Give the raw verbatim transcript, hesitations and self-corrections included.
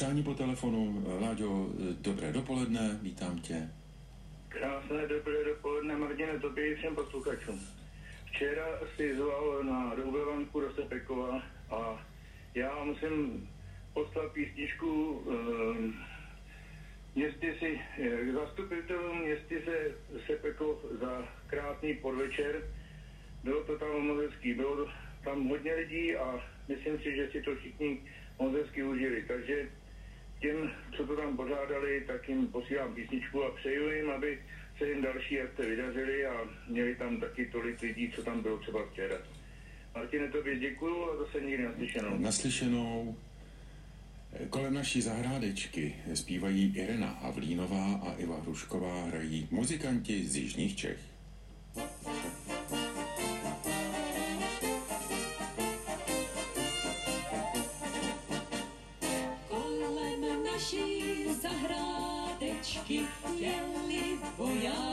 přání po telefonu. Láďo, dobré dopoledne, vítám tě. Krásné dobré dopoledne, Martine, tobě i všem posluchačům. Včera si zval na Doublevanku do Sepekova a já musím poslat písničku um, městě si, k zastupitelům městě se Sepekov za krásný podvečer. Bylo to tam moc hezký, bylo tam hodně lidí a myslím si, že si to všichni moc hezky užili. Takže těm, co to tam pořádali, tak jim posílám písničku a přeju jim, aby se jim další akce vydařily a měli tam taky tolik lidí, co tam bylo třeba včera. Martine, tobě děkuju a zase nikdy naslyšenou. Naslyšenou. Kolem naší zahrádečky zpívají Irena Havlínová a Iva Hrušková, hrají muzikanti z jižních Čech. Kolem naší zahrádečky jeli vojáci.